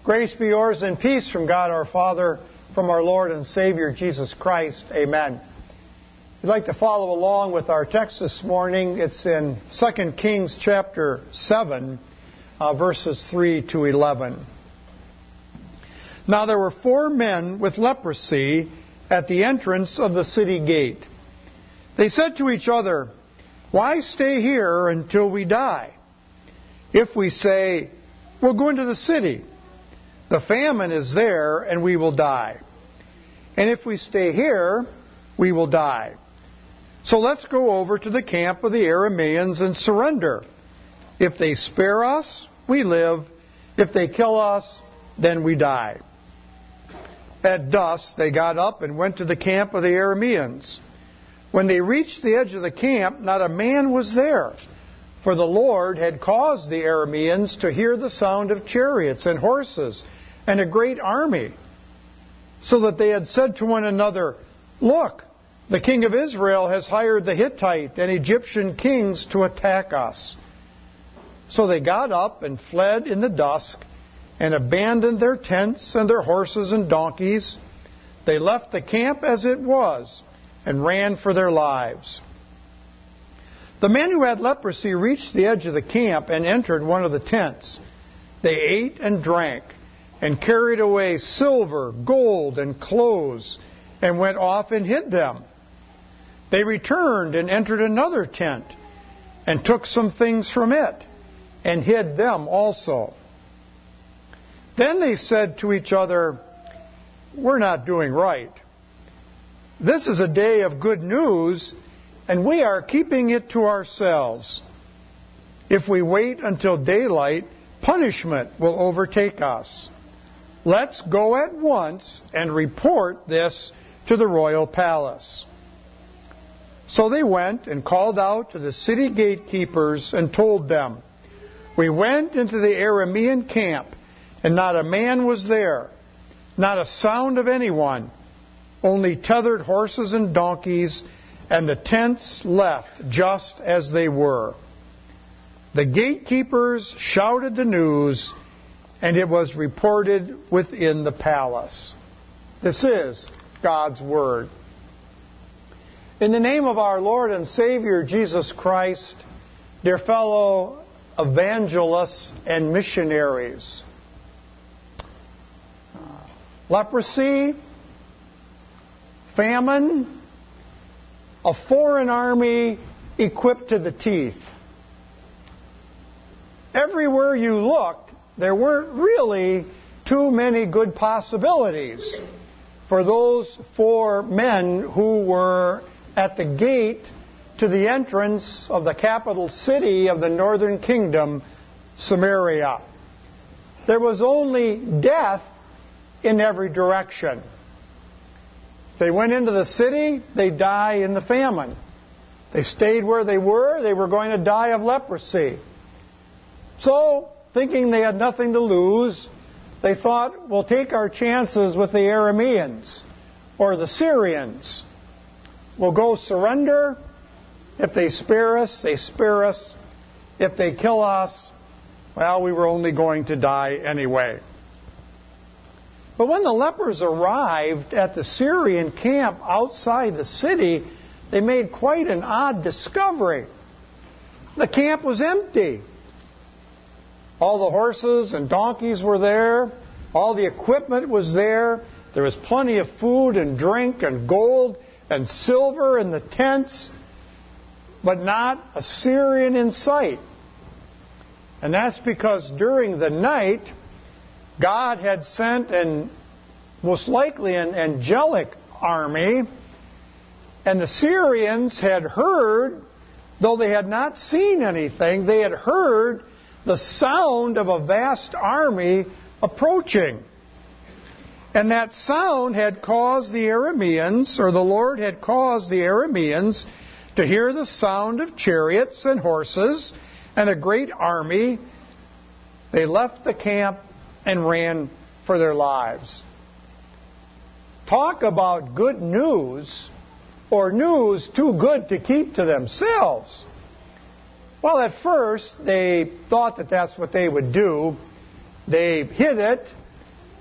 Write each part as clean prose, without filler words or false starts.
Grace be yours and peace from God our Father, from our Lord and Savior Jesus Christ. Amen. If you'd like to follow along with our text this morning, it's in 2 Kings chapter 7, verses 3 to 11. Now there were 4 men with leprosy at the entrance of the city gate. They said to each other, "Why stay here until we die? If we say, 'We'll go into the city,' the famine is there and we will die. And if we stay here, we will die. So let's go over to the camp of the Arameans and surrender. If they spare us, we live. If they kill us, then we die." At dusk, they got up and went to the camp of the Arameans. When they reached the edge of the camp, not a man was there, for the Lord had caused the Arameans to hear the sound of chariots and horses and a great army, so that they had said to one another, "Look, the king of Israel has hired the Hittite and Egyptian kings to attack us." So they got up and fled in the dusk and abandoned their tents and their horses and donkeys. They left the camp as it was and ran for their lives. The men who had leprosy reached the edge of the camp and entered one of the tents. They ate and drank and carried away silver, gold, and clothes and went off and hid them. They returned and entered another tent and took some things from it and hid them also. Then they said to each other, "We're not doing right. This is a day of good news, and we are keeping it to ourselves. If we wait until daylight, punishment will overtake us. Let's go at once and report this to the royal palace." So they went and called out to the city gatekeepers and told them, "We went into the Aramean camp, and not a man was there, not a sound of anyone, only tethered horses and donkeys, and the tents left just as they were." The gatekeepers shouted the news, and it was reported within the palace. This is God's Word. In the name of our Lord and Savior Jesus Christ, dear fellow evangelists and missionaries, leprosy, famine, a foreign army equipped to the teeth. Everywhere you looked, there weren't really too many good possibilities for those 4 men who were at the gate to the entrance of the capital city of the northern kingdom, Samaria. There was only death in every direction. If they went into the city, they'd die in the famine. They stayed where they were going to die of leprosy. So, thinking they had nothing to lose, they thought, we'll take our chances with the Arameans or the Syrians. We'll go surrender. If they spare us, they spare us. If they kill us, well, we were only going to die anyway. But when the lepers arrived at the Syrian camp outside the city, they made quite an odd discovery. The camp was empty. All the horses and donkeys were there. All the equipment was there. There was plenty of food and drink and gold and silver in the tents, but not a Syrian in sight. And that's because during the night, God had sent most likely an angelic army, and the Syrians had heard, though they had not seen anything, they had heard the sound of a vast army approaching. And that sound had caused the Arameans, or the Lord had caused the Arameans, to hear the sound of chariots and horses and a great army. They left the camp and ran for their lives. Talk about good news, or news too good to keep to themselves. Well, at first, they thought that that's what they would do. They hid it,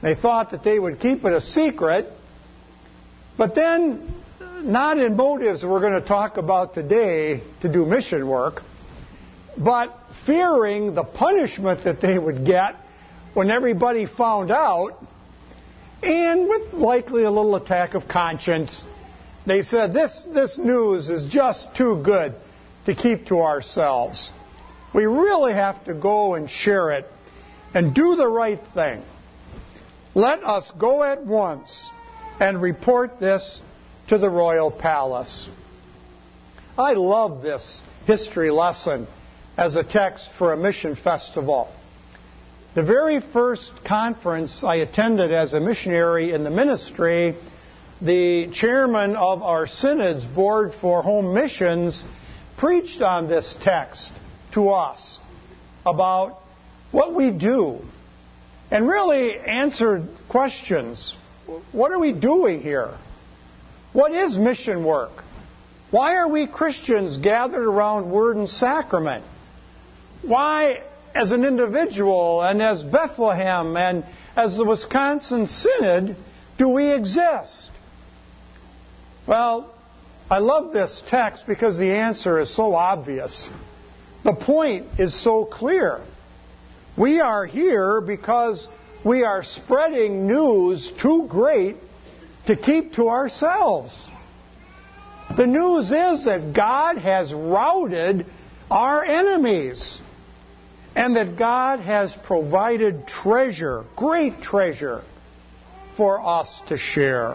They thought that they would keep it a secret, but then, not in motives we're going to talk about today to do mission work, but fearing the punishment that they would get when everybody found out, and with likely a little attack of conscience, they said, this news is just too good to keep to ourselves. We really have to go and share it and do the right thing. Let us go at once and report this to the royal palace. I love this history lesson as a text for a mission festival. The very first conference I attended as a missionary in the ministry, the chairman of our synod's board for home missions preached on this text to us about what we do and really answered questions. What are we doing here? What is mission work? Why are we Christians gathered around Word and Sacrament? Why, as an individual and as Bethlehem and as the Wisconsin Synod, do we exist? Well, I love this text because the answer is so obvious. The point is so clear. We are here because we are spreading news too great to keep to ourselves. The news is that God has routed our enemies and that God has provided treasure, great treasure, for us to share.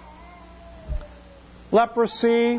Leprosy,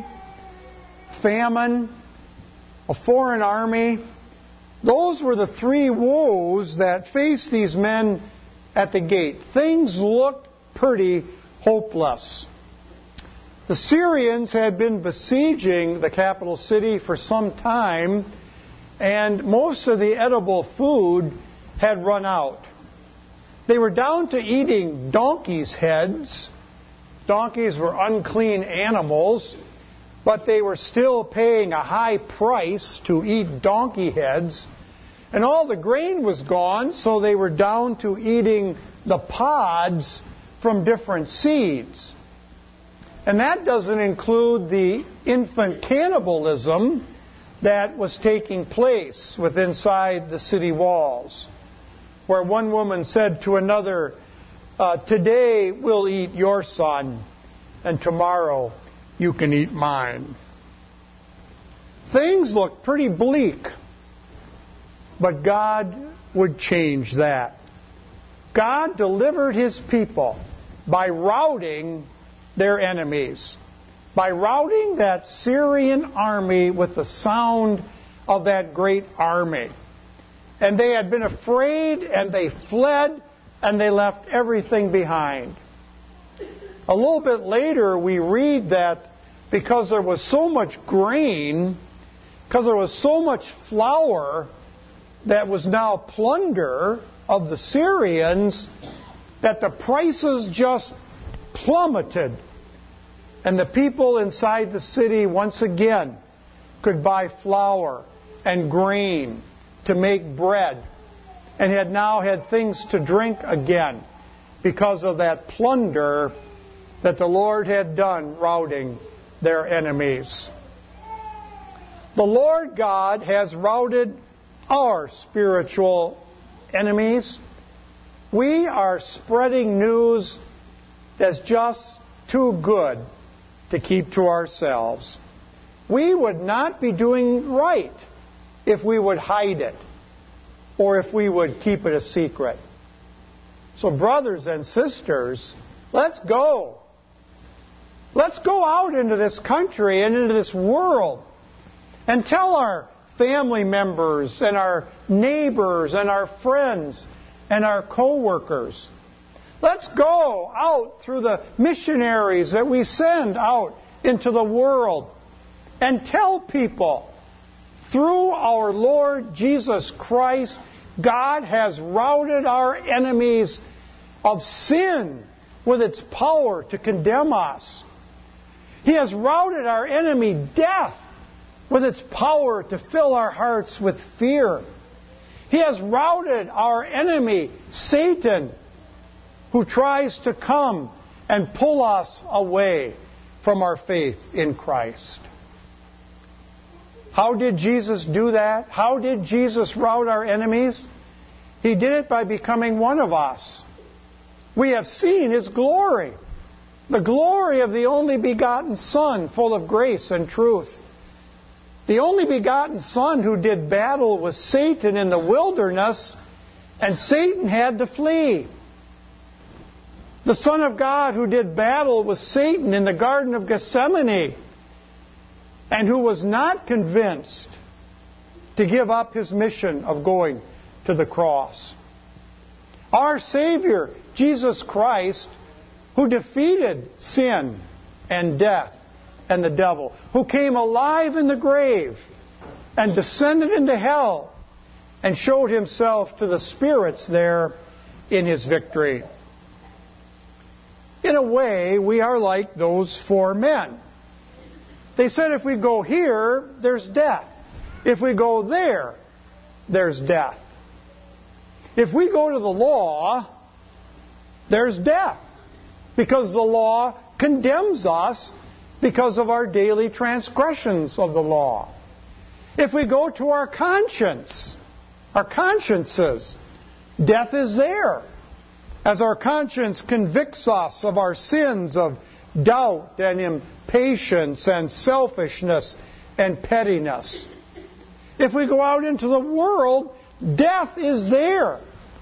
famine, a foreign army, those were the three woes that faced these men at the gate. Things looked pretty hopeless. The Syrians had been besieging the capital city for some time, and most of the edible food had run out. They were down to eating donkeys' heads. Donkeys were unclean animals, but they were still paying a high price to eat donkey heads. And all the grain was gone, so they were down to eating the pods from different seeds. And that doesn't include the infant cannibalism that was taking place within inside the city walls, where one woman said to another, today we'll eat your son, and tomorrow you can eat mine. Things look pretty bleak, but God would change that. God delivered His people by routing their enemies, by routing that Syrian army with the sound of that great army. And they had been afraid, and they fled, and they left everything behind. A little bit later, we read that because there was so much grain, because there was so much flour that was now plunder of the Syrians, that the prices just plummeted. And the people inside the city once again could buy flour and grain to make bread, and had now had things to drink again because of that plunder that the Lord had done routing their enemies. The Lord God has routed our spiritual enemies. We are spreading news that's just too good to keep to ourselves. We would not be doing right if we would hide it or if we would keep it a secret. So brothers and sisters, let's go. Let's go out into this country and into this world and tell our family members and our neighbors and our friends and our co-workers. Let's go out through the missionaries that we send out into the world and tell people, through our Lord Jesus Christ, God has routed our enemies of sin with its power to condemn us. He has routed our enemy, death, with its power to fill our hearts with fear. He has routed our enemy, Satan, who tries to come and pull us away from our faith in Christ. How did Jesus do that? How did Jesus rout our enemies? He did it by becoming one of us. We have seen His glory, the glory of the only begotten Son, full of grace and truth. The only begotten Son who did battle with Satan in the wilderness, and Satan had to flee. The Son of God who did battle with Satan in the Garden of Gethsemane, and who was not convinced to give up His mission of going to the cross. Our Savior, Jesus Christ, who defeated sin and death and the devil, who came alive in the grave and descended into hell and showed Himself to the spirits there in His victory. In a way, we are like those 4 men. They said if we go here, there's death. If we go there, there's death. If we go to the law, there's death. Because the law condemns us because of our daily transgressions of the law. If we go to our consciences, death is there. As our conscience convicts us of our sins of doubt and impatience and selfishness and pettiness. If we go out into the world, death is there.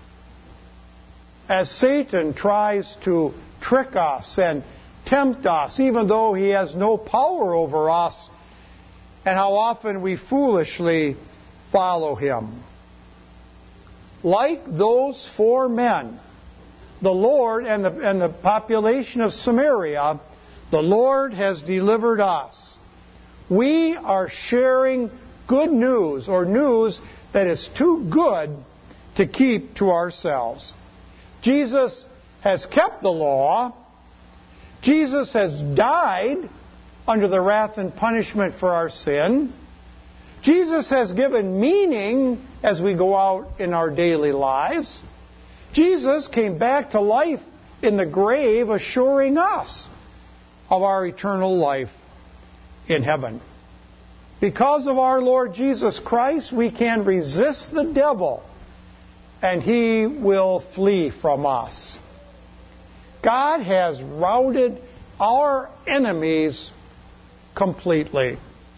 As Satan tries to trick us and tempt us, even though he has no power over us, and how often we foolishly follow him. Like those 4 men, the Lord and the population of Samaria, the Lord has delivered us. We are sharing good news, or news that is too good to keep to ourselves. Jesus has kept the law. Jesus has died under the wrath and punishment for our sin. Jesus has given meaning as we go out in our daily lives. Jesus came back to life in the grave, assuring us of our eternal life in heaven. Because of our Lord Jesus Christ, we can resist the devil, and he will flee from us. God has routed our enemies completely.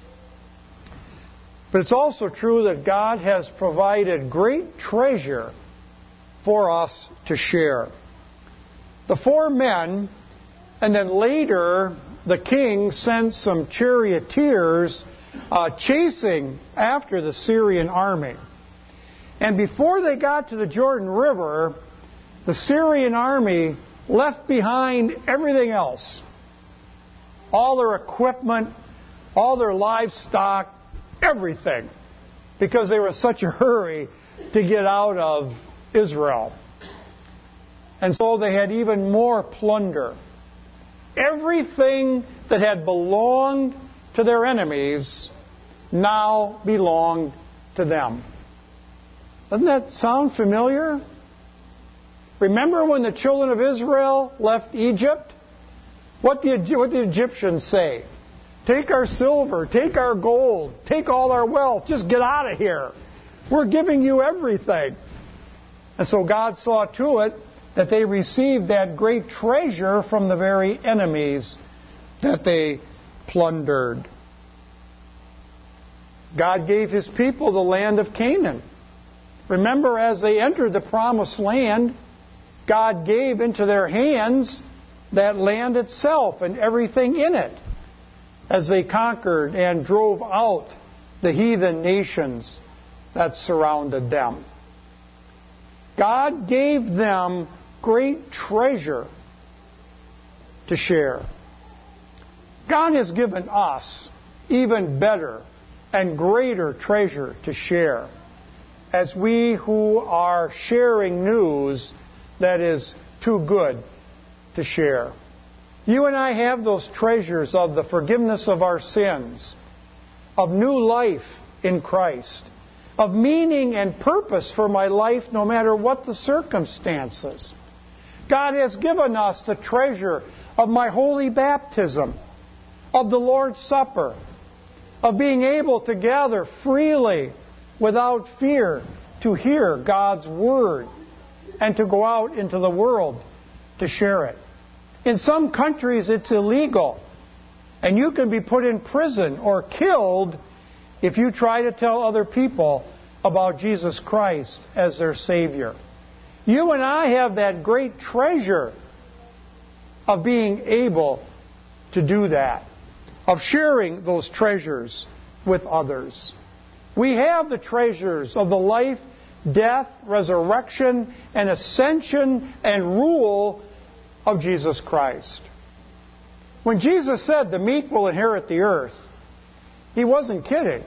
But it's also true that God has provided great treasure for us to share. The 4 men, and then later the king sent some charioteers chasing after the Syrian army. And before they got to the Jordan River, the Syrian army left behind everything else. All their equipment, all their livestock, everything. Because they were in such a hurry to get out of Israel. And so they had even more plunder. Everything that had belonged to their enemies now belonged to them. Doesn't that sound familiar? Remember when the children of Israel left Egypt? What did the Egyptians say? Take our silver, take our gold, take all our wealth, just get out of here. We're giving you everything. And so God saw to it that they received that great treasure from the very enemies that they plundered. God gave His people the land of Canaan. Remember, as they entered the promised land, God gave into their hands that land itself and everything in it, as they conquered and drove out the heathen nations that surrounded them. God gave them great treasure to share. God has given us even better and greater treasure to share, as we who are sharing news that is too good to share. You and I have those treasures of the forgiveness of our sins, of new life in Christ, of meaning and purpose for my life no matter what the circumstances. God has given us the treasure of my holy baptism, of the Lord's Supper, of being able to gather freely without fear to hear God's Word and to go out into the world to share it. In some countries it's illegal, and you can be put in prison or killed if you try to tell other people about Jesus Christ as their Savior. You and I have that great treasure of being able to do that, of sharing those treasures with others. We have the treasures of the life, death, resurrection, and ascension and rule of Jesus Christ. When Jesus said the meek will inherit the earth, He wasn't kidding.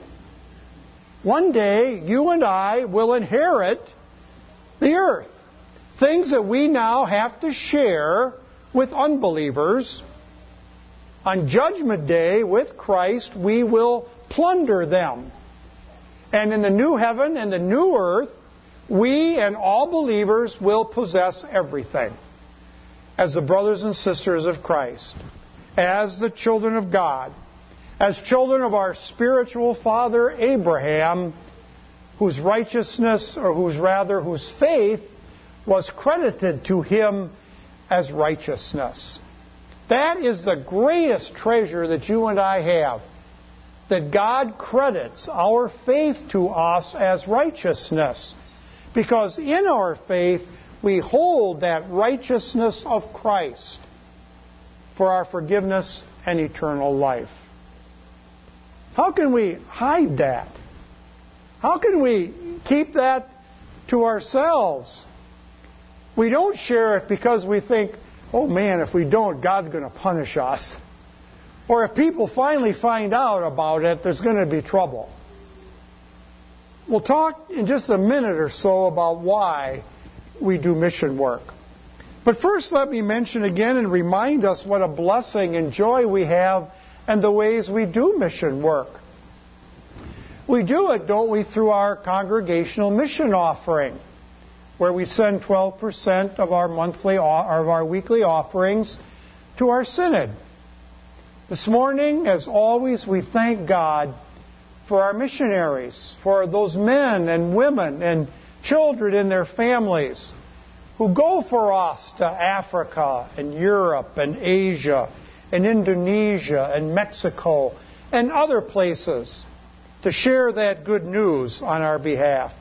One day, you and I will inherit the earth. Things that we now have to share with unbelievers. On Judgment Day, with Christ, we will plunder them. And in the new heaven and the new earth, we and all believers will possess everything as the brothers and sisters of Christ, as the children of God, as children of our spiritual father Abraham, whose righteousness, or whose faith was credited to him as righteousness. That is the greatest treasure that you and I have, that God credits our faith to us as righteousness, because in our faith we hold that righteousness of Christ for our forgiveness and eternal life. How can we hide that? How can we keep that to ourselves? We don't share it because we think, oh man, if we don't, God's going to punish us. Or if people finally find out about it, there's going to be trouble. We'll talk in just a minute or so about why we do mission work. But first, let me mention again and remind us what a blessing and joy we have and the ways we do mission work. We do it, don't we, through our congregational mission offering, where we send 12% of our weekly offerings to our synod. This morning, as always, we thank God for our missionaries, for those men and women and children and their families who go for us to Africa and Europe and Asia and Indonesia and Mexico and other places to share that good news on our behalf.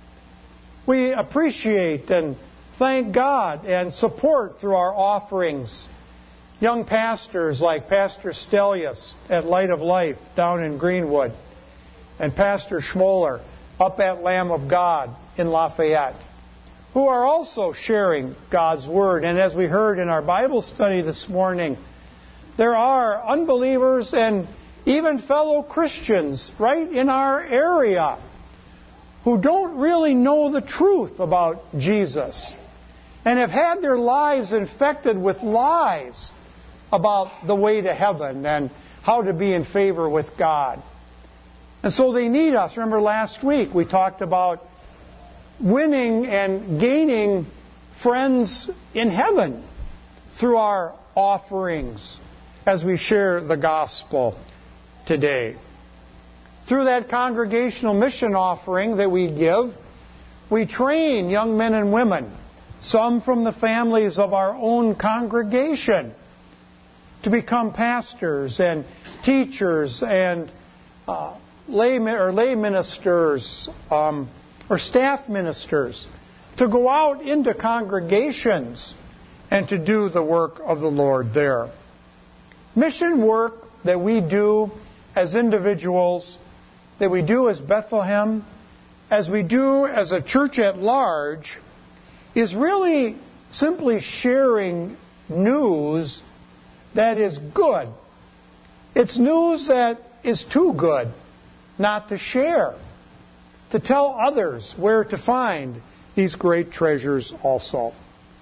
We appreciate and thank God and support through our offerings young pastors like Pastor Stelius at Light of Life down in Greenwood and Pastor Schmoller up at Lamb of God in Lafayette, who are also sharing God's Word. And as we heard in our Bible study this morning, there are unbelievers and even fellow Christians right in our area who don't really know the truth about Jesus and have had their lives infected with lies about the way to heaven and how to be in favor with God. And so they need us. Remember last week we talked about winning and gaining friends in heaven through our offerings as we share the gospel today. Through that congregational mission offering that we give, we train young men and women, some from the families of our own congregation, to become pastors and teachers and lay ministers or staff ministers, to go out into congregations and to do the work of the Lord there. Mission work that we do as individuals, that we do as Bethlehem, as we do as a church at large, is really simply sharing news that is good. It's news that is too good not to share, to tell others where to find these great treasures also.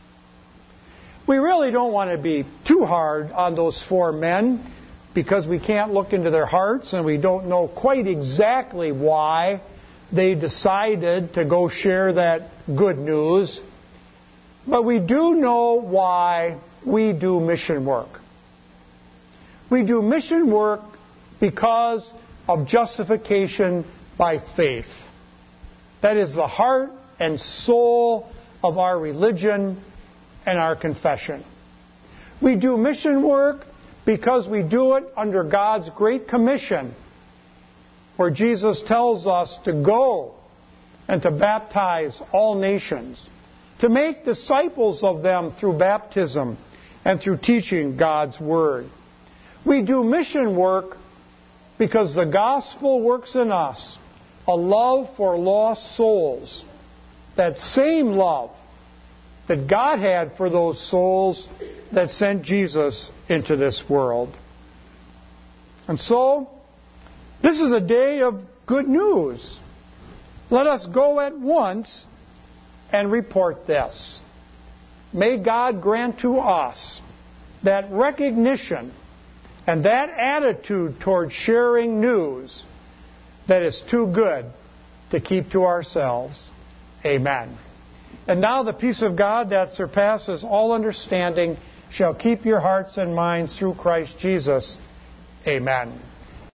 We really don't want to be too hard on those four men because we can't look into their hearts and we don't know quite exactly why they decided to go share that good news. But we do know why we do mission work. We do mission work because of justification by faith. That is the heart and soul of our religion and our confession. We do mission work because we do it under God's Great Commission, where Jesus tells us to go and to baptize all nations, to make disciples of them through baptism and through teaching God's Word. We do mission work because the gospel works in us a love for lost souls, that same love that God had for those souls that sent Jesus into this world. And so, this is a day of good news. Let us go at once and report this. May God grant to us that recognition and that attitude toward sharing news that is too good to keep to ourselves. Amen. And now the peace of God that surpasses all understanding shall keep your hearts and minds through Christ Jesus. Amen.